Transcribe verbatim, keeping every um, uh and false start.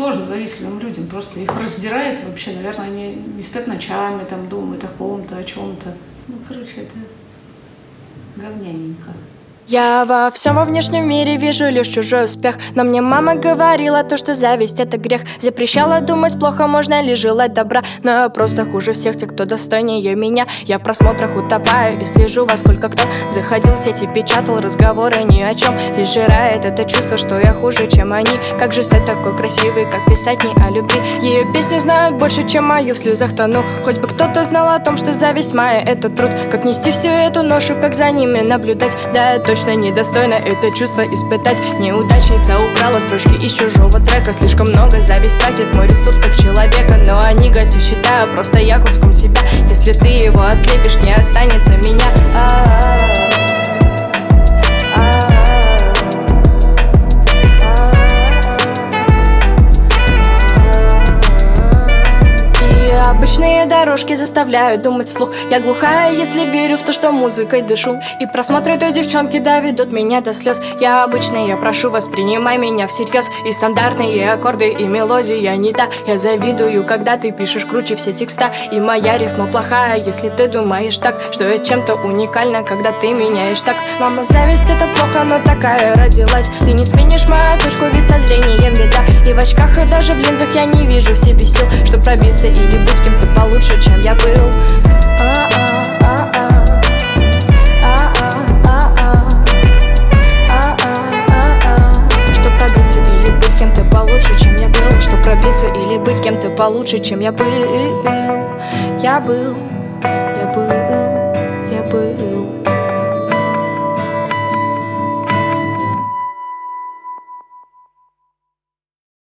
сложно завистливым людям, просто их раздирает вообще, наверное, они не спят ночами, там думают о ком-то, о чем-то. Ну, короче, это говняненько. Я во всем во внешнем мире вижу лишь чужой успех. Но мне мама говорила то, что зависть — это грех. Запрещала думать плохо, можно ли желать добра. Но я просто хуже всех тех, кто достойнее меня. Я в просмотрах утопаю и слежу, во сколько кто заходил в сети, печатал разговоры ни о чем. И сжирает это чувство, что я хуже, чем они. Как же стать такой красивой, как писать не о любви? Ее песни знают больше, чем мою, в слезах тону. Хоть бы кто-то знал о том, что зависть моя — это труд. Как нести всю эту ношу, как за ними наблюдать. Да, я точно недостойно это чувство испытать. Неудачница украла строчки из чужого трека. Слишком много зависть тратит мой ресурс как человека. Но а негатив считаю просто я куском себя. Если ты его отлепишь, не останется меня. А-а-а. Обычные дорожки заставляют думать вслух. Я глухая, если верю в то, что музыкой дышу. И просмотры той девчонки доведут меня до слез. Я обычный, я прошу, воспринимай меня всерьез. И стандартные аккорды, и мелодия не та. Я завидую, когда ты пишешь круче все текста. И моя рифма плохая, если ты думаешь так, что я чем-то уникальна, когда ты меняешь так. Мама, зависть — это плохо, но такая родилась. Ты не сменишь мою точку, ведь со зрением беда. И в очках, и даже в линзах я не вижу в себе сил, чтоб пробиться или быть кем-то получше, чем я был. Чтоб пробиться или быть кем-то получше, чем я был. Чтоб пробиться или быть кем-то получше, чем я был. Я был.